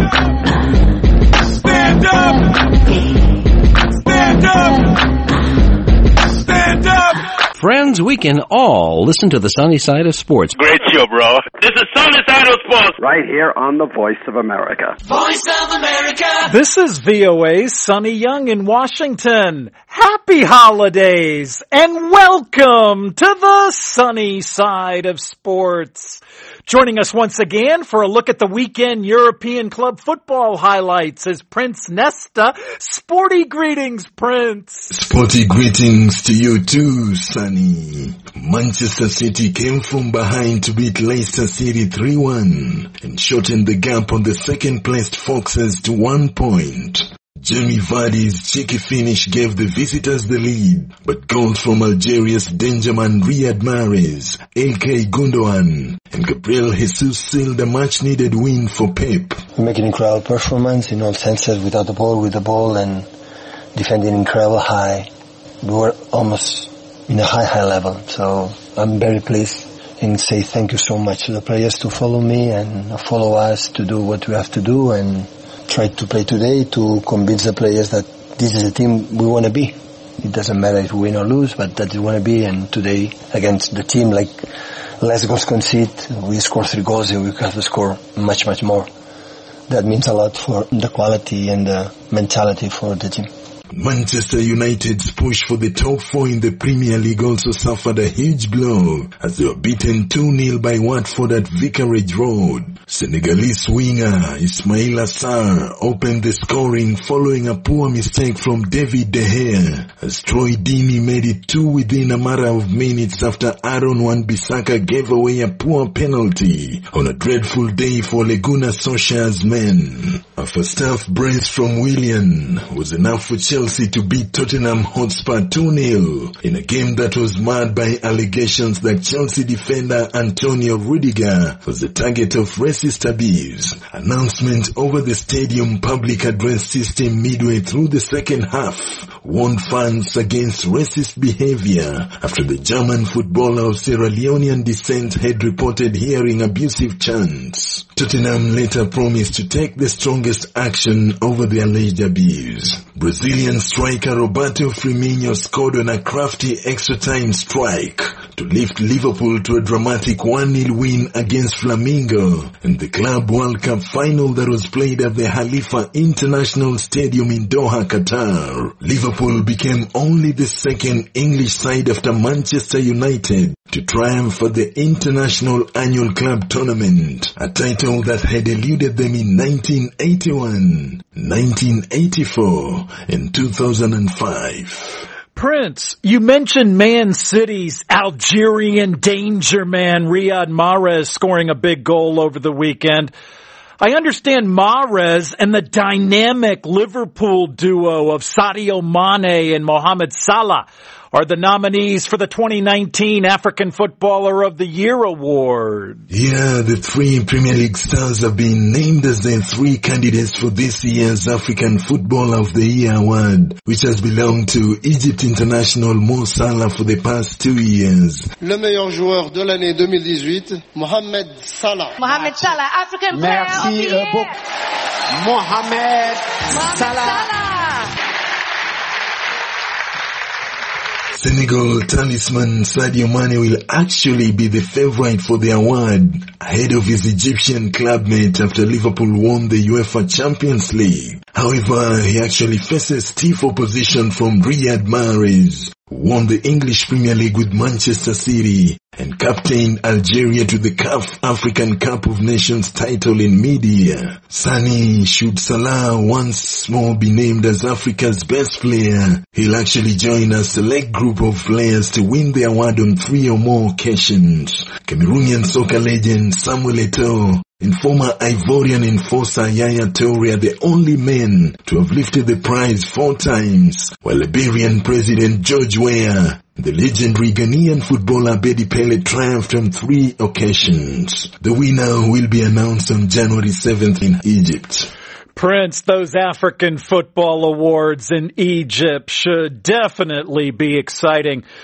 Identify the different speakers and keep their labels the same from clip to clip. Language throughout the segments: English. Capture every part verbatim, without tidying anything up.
Speaker 1: Stand up! Stand up! Stand up!
Speaker 2: Friends, we can all listen to the sunny side of sports.
Speaker 3: Great show, bro. This is Sunny Side of Sports.
Speaker 4: Right here on the Voice of America.
Speaker 5: Voice of America.
Speaker 6: This is V O A's Sonny Young in Washington. Happy holidays and welcome to the sunny side of sports. Joining us once again for a look at the weekend European club football highlights is Prince Nesta. Sporty greetings, Prince.
Speaker 7: Sporty greetings to you too, Sonny. Manchester City came from behind to beat Leicester City three one and shortened the gap on the second-placed Foxes to one point. Jamie Vardy's cheeky finish gave the visitors the lead, but goals from Algeria's dangerman Riyad Mahrez, Ilkay Gundogan, and Gabriel Jesus sealed a much-needed win for Pep.
Speaker 8: We make an incredible performance in all senses, without the ball, with the ball, and defending incredible high. We were almost in a high, high level, so I'm very pleased and say thank you so much to the players to follow me and follow us to do what we have to do and try to play today to convince the players that this is the team we want to be. It doesn't matter if we win or lose, but that we want to be. And today, against the team like less goals concede, we score three goals and we have to score much, much more. That means a lot for the quality and the mentality for the team.
Speaker 7: Manchester United's push for the top four in the Premier League also suffered a huge blow as they were beaten two nil by Watford at Vicarage Road. Senegalese winger Ismaila Sarr opened the scoring following a poor mistake from David De Gea as Troy Deeney made it two within a matter of minutes after Aaron Wan-Bissaka gave away a poor penalty on a dreadful day for Laguna Solskjaer's men. A first-half brace from Willian was enough for Chelsea to beat Tottenham Hotspur two nil in a game that was marred by allegations that Chelsea defender Antonio Rudiger was the target of racist abuse. Announcement over the stadium public address system midway through the second half warned fans against racist behavior after the German footballer of Sierra Leonean descent had reported hearing abusive chants. Tottenham later promised to take the strongest action over the alleged abuse. Brazilian striker Roberto Firmino scored on a crafty extra-time strike to lift Liverpool to a dramatic one nil win against Flamengo in the Club World Cup final that was played at the Khalifa International Stadium in Doha, Qatar. Liverpool became only the second English side after Manchester United to triumph at the International Annual Club Tournament, a title that had eluded them in nineteen eighty-one, nineteen eighty-four, and two thousand five.
Speaker 6: Prince, you mentioned Man City's Algerian danger man Riyad Mahrez scoring a big goal over the weekend. I understand Mahrez and the dynamic Liverpool duo of Sadio Mane and Mohamed Salah are the nominees for the twenty nineteen African Footballer of the Year award.
Speaker 7: Yeah, the three Premier League stars have been named as the three candidates for this year's African Footballer of the Year award, which has belonged to Egypt international Mo Salah for the past two years.
Speaker 9: Le meilleur joueur de l'année deux mille dix-huit, Mohamed Salah.
Speaker 10: Mohamed Salah, African Player
Speaker 9: Merci
Speaker 10: of the Year.
Speaker 9: beaucoup. Mohamed Salah.
Speaker 10: Salah.
Speaker 7: Senegal talisman Sadio Mane will actually be the favorite for the award ahead of his Egyptian clubmate after Liverpool won the UEFA Champions League. However, he actually faces stiff opposition from Riyad Mahrez, who won the English Premier League with Manchester City and captained Algeria to the C A F African Cup of Nations title in mid-year. Sani, should Salah once more be named as Africa's best player, he'll actually join a select group of players to win the award on three or more occasions. Cameroonian soccer legend Samuel Eto'o and former Ivorian enforcer Yaya Toure are the only men to have lifted the prize four times, while Liberian President George Weah and the legendary Ghanaian footballer Bedi Pele triumphed on three occasions. The winner will be announced on January seventh in Egypt.
Speaker 6: Prince, those African football awards in Egypt should definitely be exciting.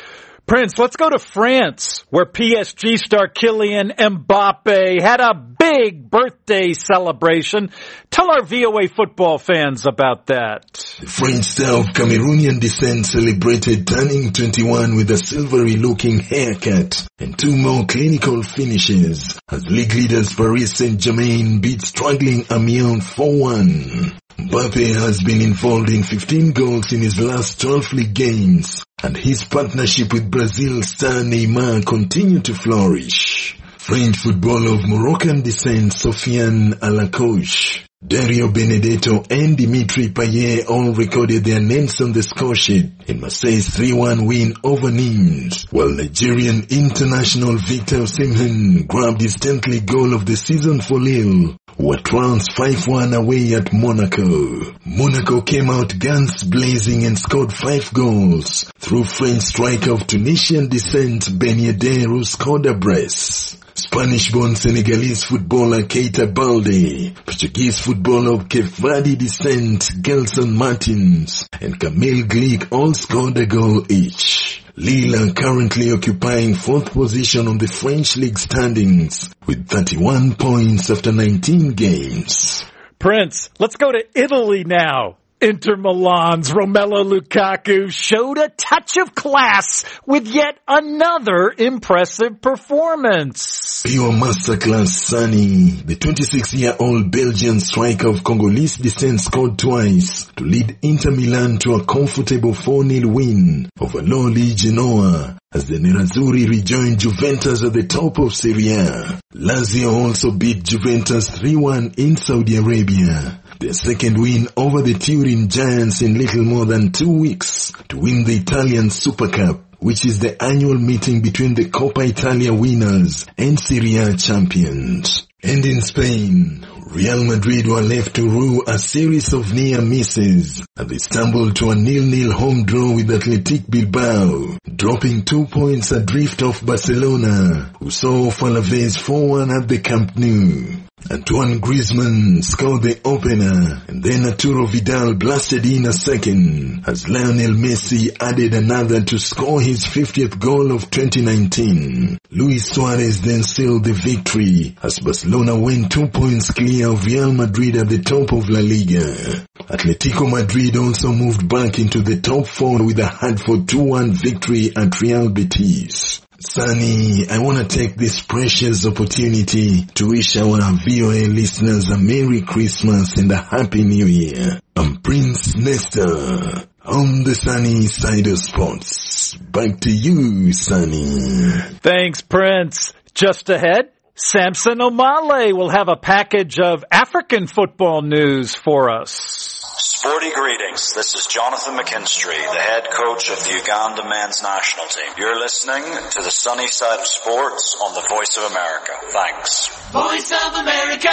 Speaker 6: Prince, let's go to France, where P S G star Kylian Mbappe had a big birthday celebration. Tell our V O A football fans about that.
Speaker 7: The French star of Cameroonian descent celebrated turning twenty-one with a silvery-looking haircut and two more clinical finishes as league leaders Paris Saint-Germain beat struggling Amiens four one. Mbappe has been involved in fifteen goals in his last twelve league games, and his partnership with Brazil star Neymar continue to flourish. French footballer of Moroccan descent Sofiane Alakoche, Dario Benedetto and Dimitri Payet all recorded their names on the score sheet in Marseille's three one win over Nimes, while Nigerian international Victor Osimhen grabbed his tenth league goal of the season for Lille, who were trounced five one away at Monaco. Monaco came out guns blazing and scored five goals through French striker of Tunisian descent Ben Yedder, who scored a brace. Spanish-born Senegalese footballer Keita Balde, Portuguese footballer of Cape Verde descent Gelson Martins, and Camille Glick all scored a goal each. Lille are currently occupying fourth position on the French league standings with thirty-one points after nineteen games.
Speaker 6: Prince, let's go to Italy now. Inter Milan's Romelu Lukaku showed a touch of class with yet another impressive performance.
Speaker 7: Pure masterclass, Sonny. The twenty-six-year-old Belgian striker of Congolese descent scored twice to lead Inter Milan to a comfortable four nil win over Loli Genoa as the Nerazzurri rejoined Juventus at the top of Serie A. Lazio also beat Juventus three one in Saudi Arabia, their second win over the Turin Giants in little more than two weeks to win the Italian Super Cup, which is the annual meeting between the Coppa Italia winners and Serie A champions. And in Spain, Real Madrid were left to rue a series of near misses as they stumbled to a nil nil home draw with Athletic Bilbao, dropping two points adrift of Barcelona, who saw Alaves four one at the Camp Nou. Antoine Griezmann scored the opener, and then Arturo Vidal blasted in a second as Lionel Messi added another to score his fiftieth goal of twenty nineteen. Luis Suarez then sealed the victory as Barcelona went two points clear of Real Madrid at the top of La Liga. Atletico Madrid also moved back into the top four with a Hartford two one victory at Real Betis. Sonny, I want to take this precious opportunity to wish our V O A listeners a Merry Christmas and a Happy New Year. I'm Prince Nestor on the Sunny Side of Sports. Back to you, Sonny.
Speaker 6: Thanks, Prince. Just ahead, Samson Omale will have a package of African football news for us.
Speaker 5: Sporty greetings. This is Jonathan McKinstry, the head coach of the Uganda men's national team. You're listening to the Sunny Side of Sports on the Voice of America. Thanks.
Speaker 1: Voice of America.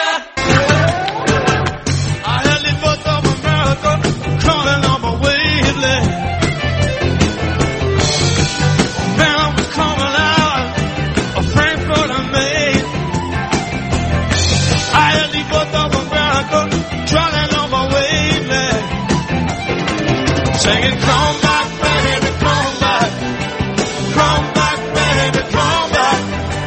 Speaker 1: I heard the Voice of America calling on my wavelength. Man, I was coming out of Frankfurt and Maine. I heard the Voice of America calling on my wavelength. Singing, come back, baby, come back. Come back, baby, come back.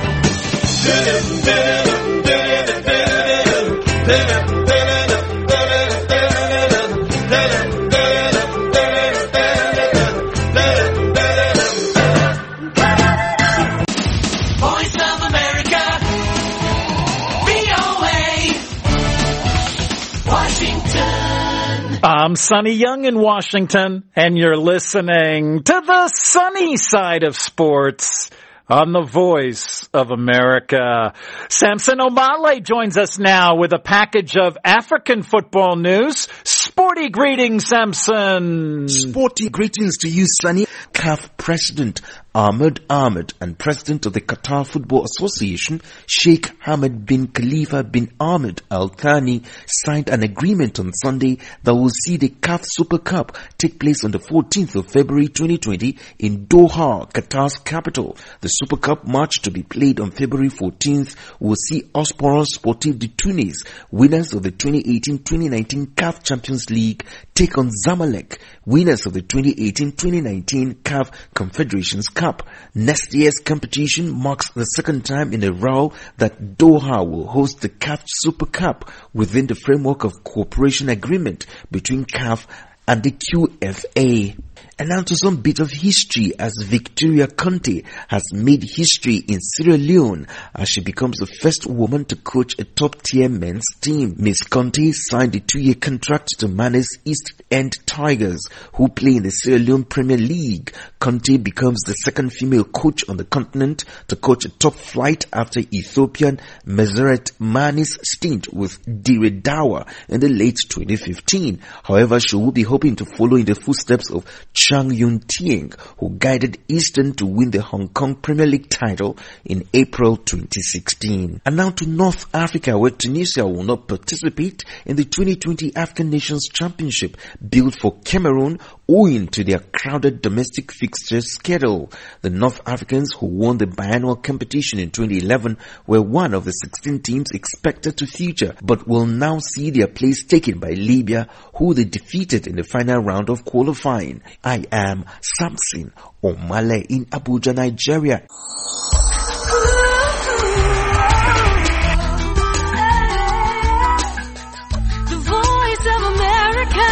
Speaker 1: Voice of America, V O A, Washington.
Speaker 6: I'm Sonny Young in Washington, and you're listening to the Sunny Side of Sports on the Voice of America. Samson Omale joins us now with a package of African football news. Sporty greetings, Samson.
Speaker 11: Sporty greetings to you, Sonny. C A F President Ahmed Ahmed and President of the Qatar Football Association, Sheikh Hamad bin Khalifa bin Ahmed Al Thani, signed an agreement on Sunday that will see the C A F Super Cup take place on the fourteenth of February twenty twenty in Doha, Qatar's capital. The Super Cup match to be played on February fourteenth will see Osporos Sportif de Tunis, winners of the twenty eighteen twenty nineteen C A F Champions League, take on Zamalek, winners of the twenty eighteen twenty nineteen C A F Confederations Cup. Cup. Next year's competition marks the second time in a row that Doha will host the C A F Super Cup within the framework of cooperation agreement between C A F and the Q F A. And now to some bit of history, as Victoria Conte has made history in Sierra Leone as she becomes the first woman to coach a top-tier men's team. Miss Conte signed a two-year contract to manage East End Tigers, who play in the Sierra Leone Premier League. Conte becomes the second female coach on the continent to coach a top flight after Ethiopian Meseret Mani's stint with Dire Dawa in the late twenty fifteen. However, she will be hoping to follow in the footsteps of Chang Yun Tieng, who guided Eastern to win the Hong Kong Premier League title in April twenty sixteen. And now to North Africa, where Tunisia will not participate in the twenty twenty African Nations Championship built for Cameroon owing to their crowded domestic fixture schedule. The North Africans, who won the biannual competition in twenty eleven, were one of the sixteen teams expected to feature, but will now see their place taken by Libya, who they defeated in the final round of qualifying. I am Samson Omale in Abuja, Nigeria.
Speaker 12: The Voice of America.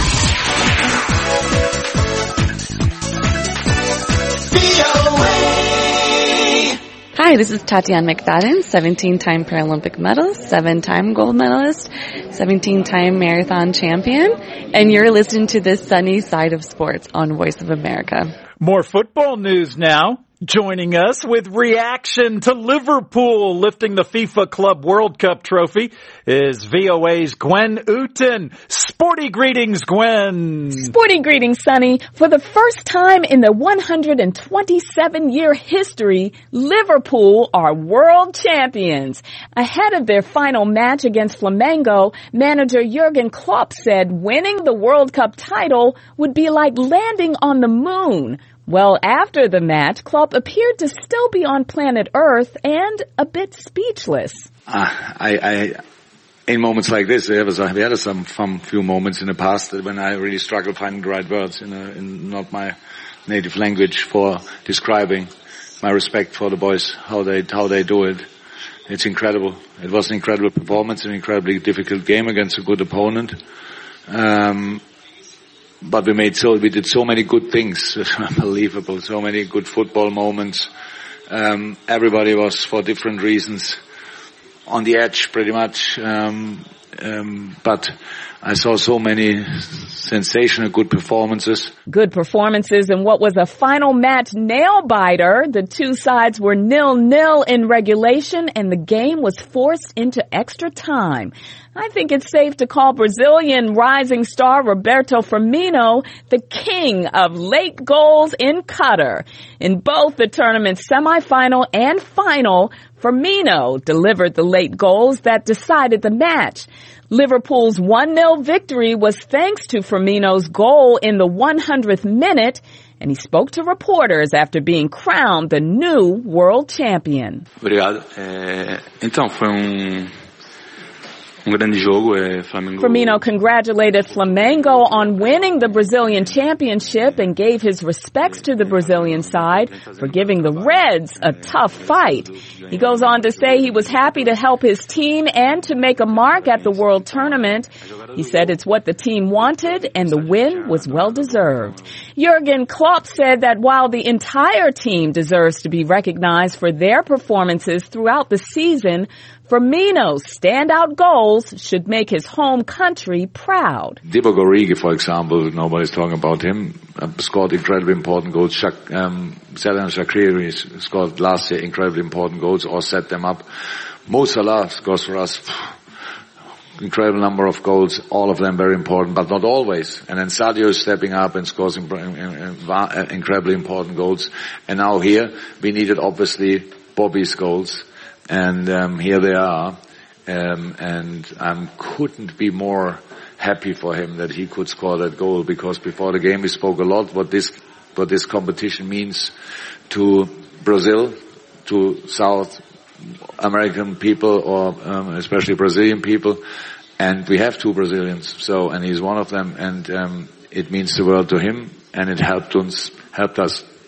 Speaker 13: Hi, this is Tatiana McFadden, seventeen-time Paralympic medalist, seven-time gold medalist, seventeen-time marathon champion, and you're listening to the Sunny Side of Sports on Voice of America.
Speaker 6: More football news now. Joining us with reaction to Liverpool lifting the FIFA Club World Cup trophy is V O A's Gwen Uten. Sporty greetings, Gwen.
Speaker 14: Sporty greetings, Sonny. For the first time in their one hundred twenty-seven year history, Liverpool are world champions. Ahead of their final match against Flamengo, manager Jurgen Klopp said winning the World Cup title would be like landing on the moon. Well, after the match, Klopp appeared to still be on planet Earth and a bit speechless.
Speaker 15: Uh, I, I, in moments like this, there was, we had some, some few moments in the past when I really struggled finding the right words in, a, in not my native language for describing my respect for the boys, how they, how they do it. It's incredible. It was an incredible performance, an incredibly difficult game against a good opponent. Um, But we made so, we did so many good things, unbelievable, so many good football moments. Um, everybody was, for different reasons, on the edge pretty much. Um, um, but I saw so many sensational good performances.
Speaker 14: Good performances in what was a final match nail-biter. The two sides were nil-nil in regulation, and the game was forced into extra time. I think it's safe to call Brazilian rising star Roberto Firmino the king of late goals in Qatar. In both the tournament's semifinal and final, Firmino delivered the late goals that decided the match. Liverpool's one nil victory was thanks to Firmino's goal in the one hundredth minute, and he spoke to reporters after being crowned the new world champion.
Speaker 16: Obrigado. É, então, foi um... Um grande jogo, é, Flamengo.
Speaker 14: Firmino congratulated Flamengo on winning the Brazilian championship and gave his respects to the Brazilian side for giving the Reds a tough fight. He goes on to say he was happy to help his team and to make a mark at the World Tournament. He said it's what the team wanted and the win was well deserved. Jurgen Klopp said that while the entire team deserves to be recognized for their performances throughout the season, Firmino's standout goals should make his home country proud.
Speaker 15: Divock Origi, for example, nobody's talking about him, uh, scored incredibly important goals. Shak- um, Xherdan Shaqiri scored last year incredibly important goals or set them up. Mo Salah scores for us incredible number of goals, all of them very important, but not always. And then Sadio is stepping up and scores incredibly important goals. And now here, we needed obviously Bobby's goals. And um, here they are, um, and I couldn't be more happy for him that he could score that goal, because before the game we spoke a lot what this what this competition means to Brazil, to South American people, or um, especially Brazilian people, and we have two Brazilians, so and he's one of them, and um, it means the world to him, and it helped us helped us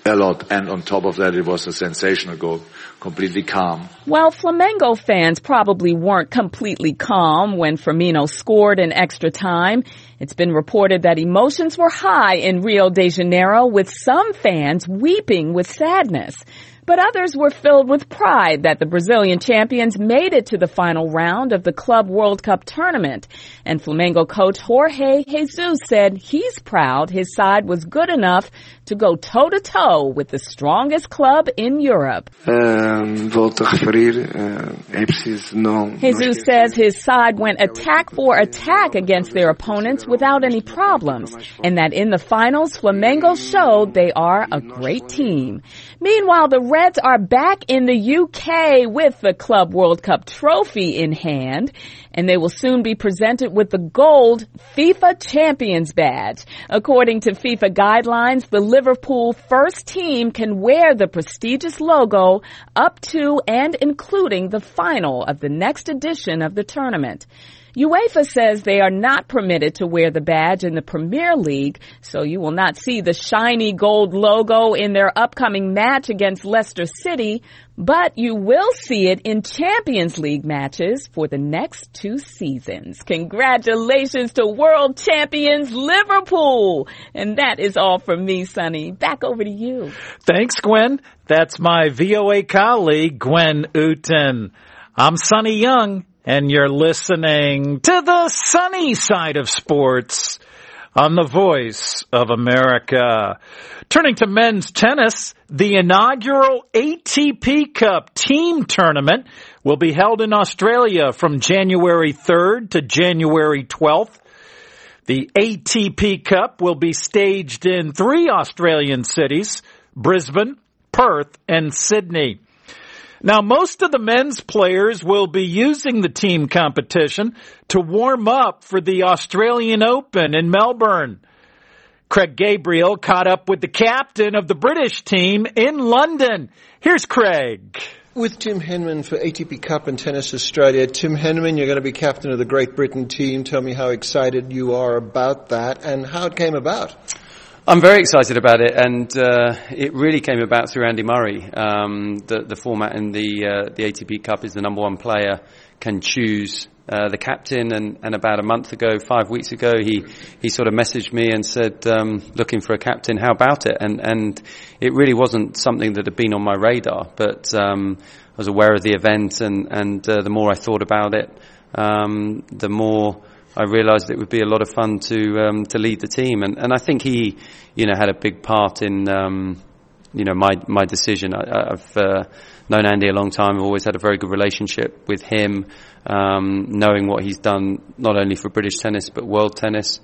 Speaker 15: a lot. And on top of that, it was a sensational goal, completely calm.
Speaker 14: Well, Flamengo fans probably weren't completely calm when Firmino scored in extra time. It's been reported that emotions were high in Rio de Janeiro, with some fans weeping with sadness. But others were filled with pride that the Brazilian champions made it to the final round of the Club World Cup tournament. And Flamengo coach Jorge Jesus said he's proud his side was good enough to go toe-to-toe with the strongest club in Europe.
Speaker 17: Um, volto a referir, uh, é preciso não...
Speaker 14: Jesus says his side went attack for attack against their opponents without any problems, and that in the finals, Flamengo showed they are a great team. Meanwhile, the Reds are back in the U K with the Club World Cup trophy in hand, and they will soon be presented with the gold FIFA Champions badge. According to FIFA guidelines, the Liverpool first team can wear the prestigious logo up to and including the final of the next edition of the tournament. UEFA says they are not permitted to wear the badge in the Premier League, so you will not see the shiny gold logo in their upcoming match against Leicester City, but you will see it in Champions League matches for the next two seasons. Congratulations to world champions Liverpool! And that is all from me, Sonny. Back over to you.
Speaker 6: Thanks, Gwen. That's my V O A colleague, Gwen Uten. I'm Sonny Young, and you're listening to the sunny side of sports on the Voice of America. Turning to men's tennis, the inaugural A T P Cup team tournament will be held in Australia from January third to January twelfth. The A T P Cup will be staged in three Australian cities, Brisbane, Perth, and Sydney. Now, most of the men's players will be using the team competition to warm up for the Australian Open in Melbourne. Craig Gabriel caught up with the captain of the British team in London. Here's Craig.
Speaker 18: With Tim Henman for A T P Cup and Tennis Australia. Tim Henman, you're going to be captain of the Great Britain team. Tell me how excited you are about that and how it came about.
Speaker 19: I'm very excited about it, and uh, it really came about through Andy Murray. Um, the, the format in the uh, the A T P Cup is the number one player can choose uh, the captain, and, and about a month ago, five weeks ago, he, he sort of messaged me and said, um, looking for a captain, how about it? And, and it really wasn't something that had been on my radar, but um, I was aware of the event, and, and uh, the more I thought about it, um, the more I realised it would be a lot of fun to um, to lead the team, and, and I think he, you know, had a big part in, um, you know, my my decision. I, I've uh, known Andy a long time. I've always had a very good relationship with him, um, knowing what he's done not only for British tennis but world tennis.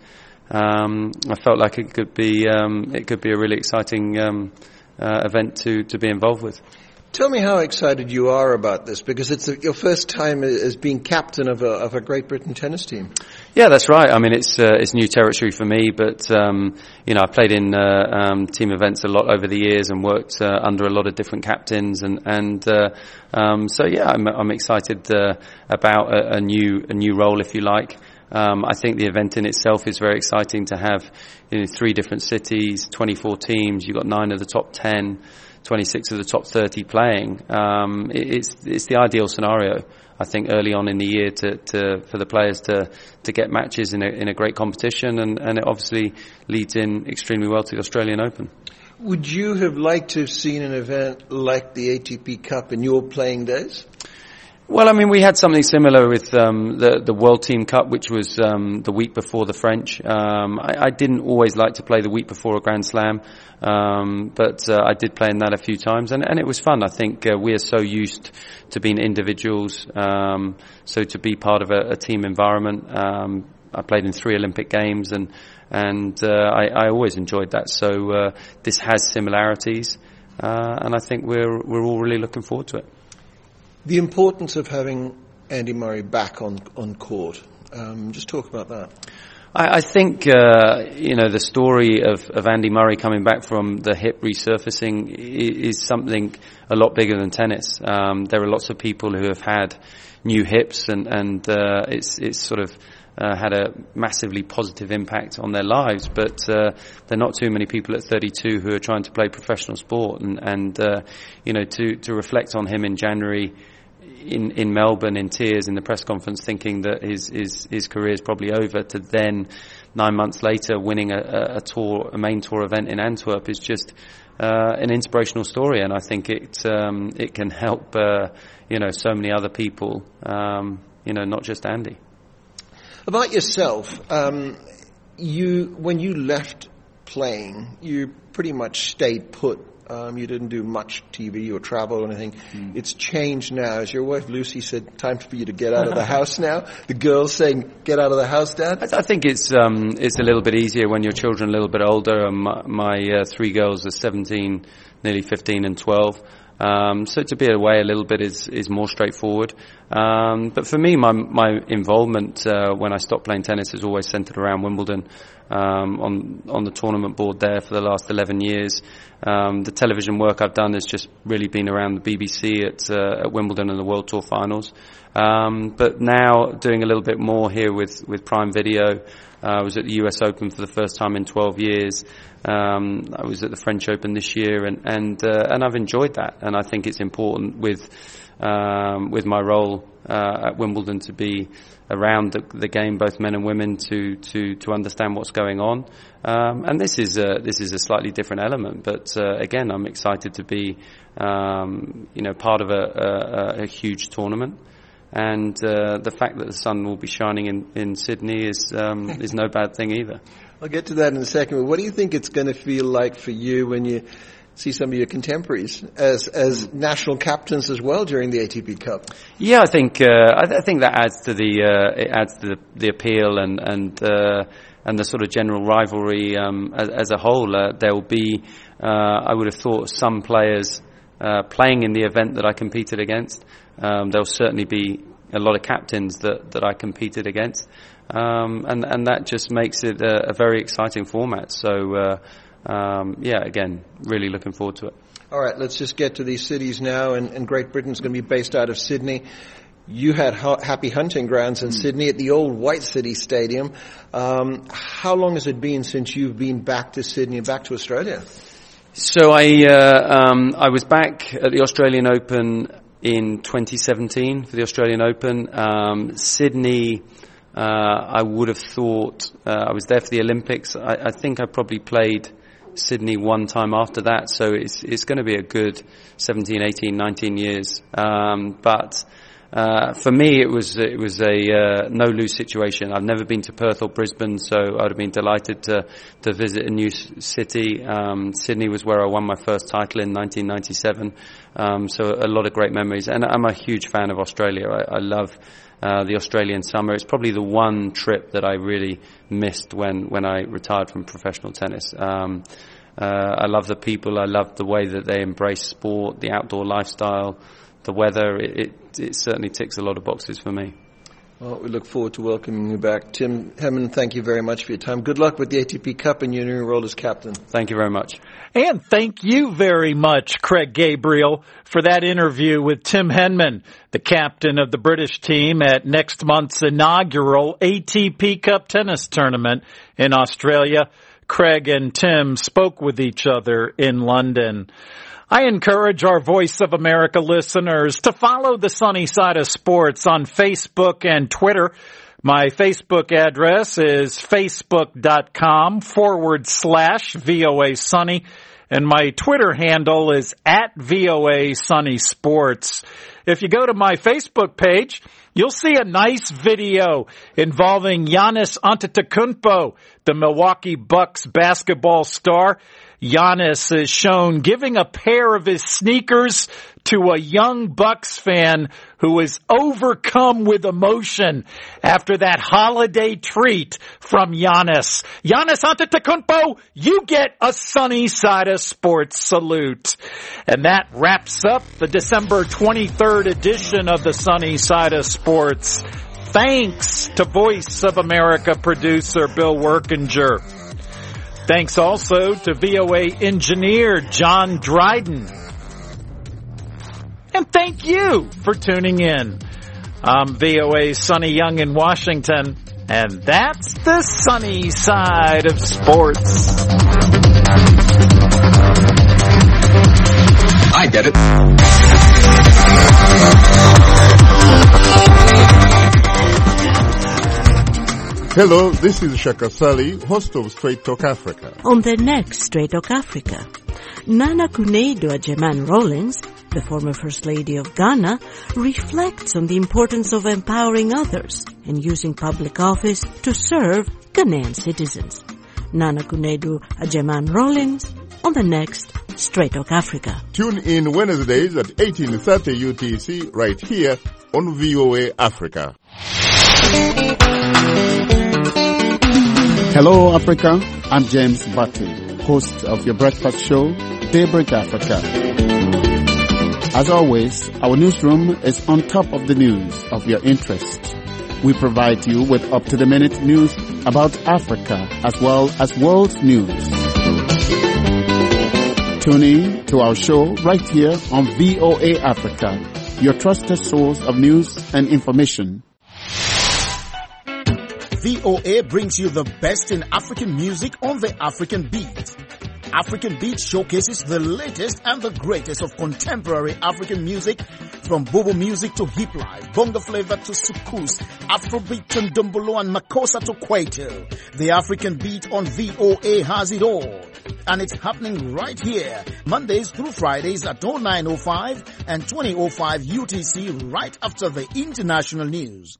Speaker 19: Um, I felt like it could be um, it could be a really exciting um, uh, event to to be involved with.
Speaker 18: Tell me how excited you are about this, because it's a, your first time as being captain of a, of a Great Britain tennis team.
Speaker 19: Yeah, that's right. I mean, it's uh, it's new territory for me, but um, you know, I've played in uh, um, team events a lot over the years and worked uh, under a lot of different captains, and and uh, um, so yeah, I'm I'm excited uh, about a, a new a new role, if you like. Um, I think the event in itself is very exciting to have, you know, three different cities, twenty-four teams. You've got nine of the top ten. twenty-six of the top thirty playing. Um, it, it's it's the ideal scenario, I think, early on in the year to, to for the players to, to get matches in a in a great competition, and, and it obviously leads in extremely well to the Australian Open.
Speaker 18: Would you have liked to have seen an event like the A T P Cup in your playing days?
Speaker 19: Well, I mean, we had something similar with um, the the World Team Cup, which was um, the week before the French. Um, I, I didn't always like to play the week before a Grand Slam, um, but uh, I did play in that a few times, and, and it was fun. I think uh, we are so used to being individuals, um, so to be part of a, a team environment. Um, I played in three Olympic Games, and and uh, I, I always enjoyed that. So uh, this has similarities, uh, and I think we're we're all really looking forward to it.
Speaker 18: The importance of having Andy Murray back on, on court. Um, just talk about that.
Speaker 19: I, I think, uh, you know, the story of, of Andy Murray coming back from the hip resurfacing is, is something a lot bigger than tennis. Um, there are lots of people who have had new hips, and, and uh, it's, it's sort of uh, had a massively positive impact on their lives. But uh, there are not too many people at thirty-two who are trying to play professional sport. And, and uh, you know, to, to reflect on him in January in, in Melbourne in tears in the press conference, thinking that his, his, his career is probably over, to then nine months later winning a, a tour, a main tour event in Antwerp, is just uh, an inspirational story. And I think it um, it can help uh, you know so many other people, um, you know, not just Andy.
Speaker 18: About yourself, um, you when you left playing, you pretty much stayed put. Um, you didn't do much T V or travel or anything. Mm. It's changed now. As your wife Lucy said, time for you to get out of the house now. The girls saying, get out of the house, Dad?
Speaker 19: I, I think it's um, it's a little bit easier when your children are a little bit older. Um, my my uh, three girls are seventeen, nearly fifteen and twelve. Um, so to be away a little bit is, is more straightforward. Um, but for me, my my involvement uh, when I stopped playing tennis is always centred around Wimbledon. Um, on on the tournament board there for the last eleven years. Um, the television work I've done has just really been around the B B C at, uh, at Wimbledon and the World Tour Finals. Um, but now doing a little bit more here with, with Prime Video. Uh, I was at the U S Open for the first time in twelve years. Um, I was at the French Open this year, and and uh, and I've enjoyed that. And I think it's important with um, with my role uh, at Wimbledon to be around the, the game, both men and women, to to to understand what's going on. Um, and this is a, this is a slightly different element, but uh, again, I'm excited to be um, you know part of a, a, a huge tournament. And uh, the fact that the sun will be shining in, in Sydney is um, is no bad thing either.
Speaker 18: I'll get to that in a second. But what do you think it's going to feel like for you when you see some of your contemporaries as as national captains as well during the A T P Cup?
Speaker 19: Yeah, I think uh, I, th- I think that adds to the uh, it adds to the, the appeal and and uh, and the sort of general rivalry um, as, as a whole. Uh, there will be, uh, I would have thought, some players uh, playing in the event that I competed against. Um, there'll certainly be a lot of captains that, that I competed against, um, and and that just makes it a, a very exciting format. So. Uh, Um, yeah, again, really looking forward to it.
Speaker 18: All right, let's just get to these cities now, and, and Great Britain's going to be based out of Sydney. You had ha- happy hunting grounds in mm. Sydney at the old White City Stadium. Um, how long has it been since you've been back to Sydney and back to Australia?
Speaker 19: So I uh, um, I was back at the Australian Open in twenty seventeen for the Australian Open. Um, Sydney... Uh, I would have thought uh, I was there for the Olympics. I, I think I probably played Sydney one time after that, so it's it's going to be a good seventeen, eighteen, nineteen years. Um, but uh, for me, it was it was a uh, no lose situation. I've never been to Perth or Brisbane, so I'd have been delighted to to visit a new city. Um, Sydney was where I won my first title in nineteen ninety-seven, um, so a lot of great memories. And I'm a huge fan of Australia. I, I love. Uh, the Australian summer. It's probably the one trip that I really missed when, when I retired from professional tennis. Um, uh, I love the people. I love the way that they embrace sport, the outdoor lifestyle, the weather. It, it, it certainly ticks a lot of boxes for me.
Speaker 18: Well, we look forward to welcoming you back. Tim Henman, thank you very much for your time. Good luck with the A T P Cup and your new role as captain.
Speaker 19: Thank you very much.
Speaker 6: And thank you very much, Craig Gabriel, for that interview with Tim Henman, the captain of the British team at next month's inaugural A T P Cup tennis tournament in Australia. Craig and Tim spoke with each other in London. I encourage our Voice of America listeners to follow the Sunny Side of Sports on Facebook and Twitter. My Facebook address is facebook.com forward slash VOA Sunny, and my Twitter handle is at VOA Sunny Sports. If you go to my Facebook page, you'll see a nice video involving Giannis Antetokounmpo, the Milwaukee Bucks basketball star. Giannis is shown giving a pair of his sneakers to a young Bucks fan who is overcome with emotion after that holiday treat from Giannis. Giannis Antetokounmpo, you get a Sunny Side of Sports salute. And that wraps up the December twenty-third edition of the Sunny Side of Sports. Thanks to Voice of America producer Bill Workinger. Thanks also to V O A engineer John Dryden. And thank you for tuning in. I'm V O A's Sonny Young in Washington, And that's the sunny side of sports.
Speaker 20: I get it.
Speaker 21: Hello, this is Shaka Sali, host of Straight Talk Africa.
Speaker 22: On the next Straight Talk Africa, Nana Akufo-Addo Rawlings, the former First Lady of Ghana, reflects on the importance of empowering others and using public office to serve Ghanaian citizens. Nana Akufo-Addo Rawlings on the next Straight Talk Africa.
Speaker 21: Tune in Wednesdays at eighteen thirty U T C right here on V O A Africa.
Speaker 23: Hello Africa, I'm James Butty, host of your breakfast show, Daybreak Africa. As always, our newsroom is on top of the news of your interest. We provide you with up-to-the-minute news about Africa as well as world news. Tune in to our show right here on V O A Africa, your trusted source of news and information.
Speaker 24: V O A brings you the best in African music on the African Beat. African Beat showcases the latest and the greatest of contemporary African music, from Bobo music to hip life, bongo flavor to soukous, Afrobeat and Ndombolo and Makossa to Kwaito. The African Beat on V O A has it all. And it's happening right here, Mondays through Fridays at oh nine oh five and twenty oh five U T C, right after the international news.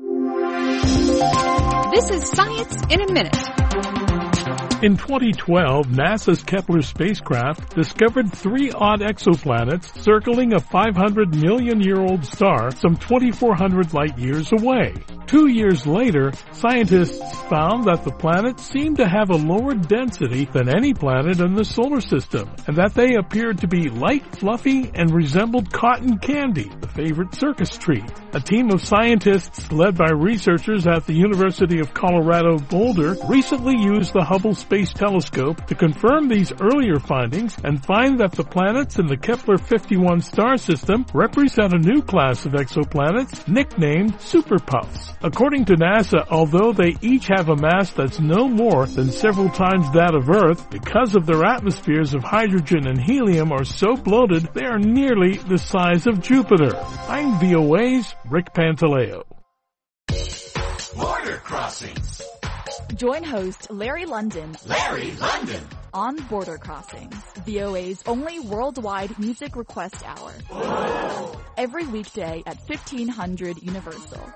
Speaker 25: This is Science in a Minute.
Speaker 26: In twenty twelve, NASA's Kepler spacecraft discovered three odd exoplanets circling a five hundred million year old star some twenty-four hundred light years away. Two years later, scientists found that the planets seemed to have a lower density than any planet in the solar system, and that they appeared to be light, fluffy, and resembled cotton candy, the favorite circus treat. A team of scientists led by researchers at the University of Colorado Boulder recently used the Hubble Space Telescope to confirm these earlier findings and find that the planets in the Kepler fifty-one star system represent a new class of exoplanets nicknamed superpuffs. According to NASA, although they each have a mass that's no more than several times that of Earth, because of their atmospheres of hydrogen and helium are so bloated, they are nearly the size of Jupiter. I'm V O A's Rick Pantaleo.
Speaker 1: Border Crossings.
Speaker 27: Join host Larry London.
Speaker 1: Larry London.
Speaker 27: On Border Crossings, V O A's only worldwide music request hour.
Speaker 1: Whoa.
Speaker 27: Every weekday at fifteen hundred Universal.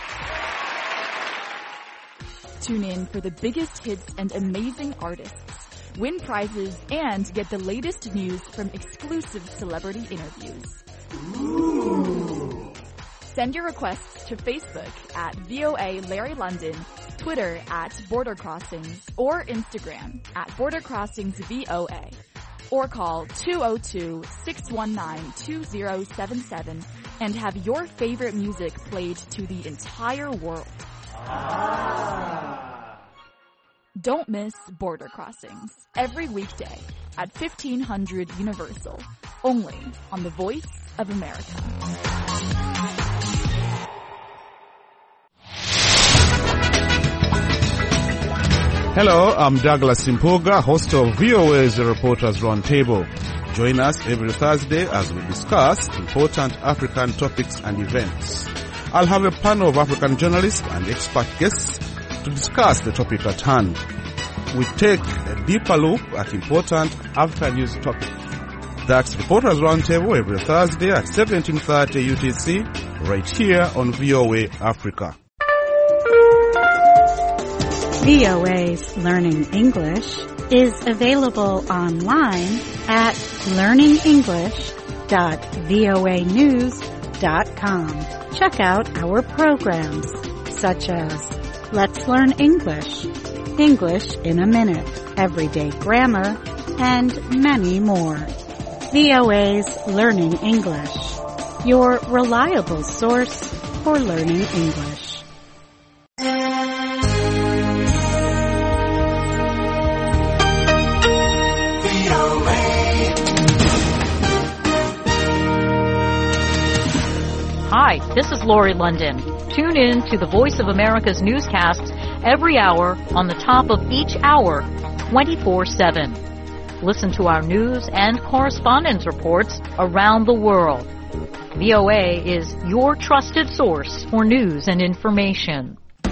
Speaker 27: Tune in for the biggest hits and amazing artists. Win prizes and get the latest news from exclusive celebrity interviews.
Speaker 1: Ooh.
Speaker 27: Send your requests to Facebook at V O A Larry London, Twitter at Border Crossings, or Instagram at Border Crossings V O A. Or call two oh two, six one nine, two oh seven seven and have your favorite music played to the entire world.
Speaker 1: Ah.
Speaker 27: Don't miss Border Crossings every weekday at fifteen hundred Universal, only on the Voice of America.
Speaker 28: Hello, I'm Douglas Simpoga, host of V O A's Reporters Roundtable. Join us every Thursday as we discuss important African topics and events. I'll have a panel of African journalists and expert guests to discuss the topic at hand. We take a deeper look at important African news topics. That's Reporters Roundtable every Thursday at seventeen thirty U T C, right here on V O A Africa.
Speaker 29: V O A's Learning English is available online at learning english dot voa news dot com. Check out our programs such as Let's Learn English, English in a Minute, Everyday Grammar, and many more. V O A's Learning English, your reliable source for learning English.
Speaker 30: Hi, this is Lori London.
Speaker 2: Tune in to the Voice of America's newscasts every hour on the top of each hour, twenty-four seven. Listen to our news and correspondence reports around the world. V O A is your trusted source for news and information.